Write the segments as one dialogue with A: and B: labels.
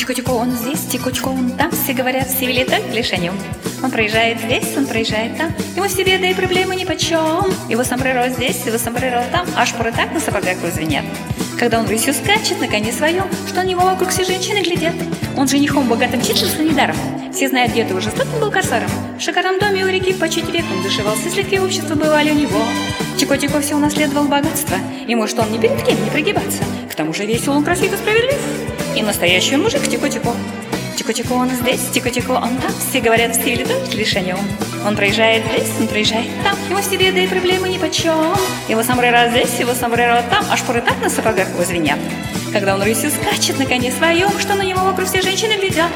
A: Тихо-тихо, он здесь, тихо-тихо, он там. Все говорят, все велиты лишь о нем. Он проезжает здесь, он проезжает там. Ему все беды и проблемы нипочем. Его сомбреро здесь, его сомбреро там. А шпоры так на сапогах звенят. Когда он рысью скачет на коне своем, что на него вокруг все женщины глядят. Он женихом богатым числился недаром. Все знают, где-то уже жестоким был корсаром. В шикарном доме у реки почти век он дошивался. Сладкие общества бывали у него. Тихо-тихо все унаследовал богатство. И может он ни перед кем не пригибаться. К тому же весел он, красив и справедлив. И настоящий мужик тихо-тихо. Тихо-тихо он здесь, тихо-тихо он там. Все говорят, все велиты лишь о нем. Он проезжает здесь, он проезжает там. Ему все беды и проблемы нипочем. Его сомбреро здесь, его сомбреро там. А шпоры так на сапогах его звенят. Когда он рысью скачет на коне своем, что на него вокруг все женщины глядят.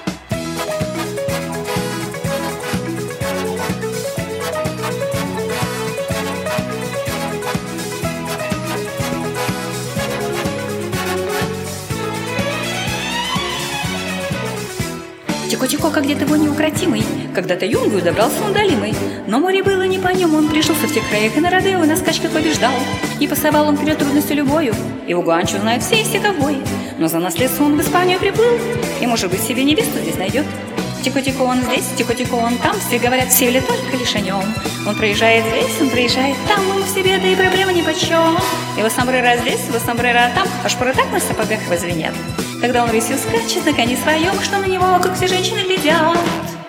A: Тихо-тихо, как где-то его неукротимый. Когда-то юнгою добрался он долимый. Но море было не по нем, он пришелся в тех краях и на родео, и на скачках побеждал. И пасовал он вперед трудностью любою. Его гуанчо знают все и все ковбои. Но за наследство он в Испанию приплыл. И, может быть, себе невесту здесь найдет. Тихо-тихо он здесь, тихо-тихо он там. Все говорят, все ли только лишь о нем. Он проезжает здесь, он проезжает там. Ему все беды и проблемы нипочем. Его сомбреро здесь, его сомбреро там. А шпоры так на сапогах его звенят. Когда он рысью скачет на коне своем, что на него вокруг все женщины глядят.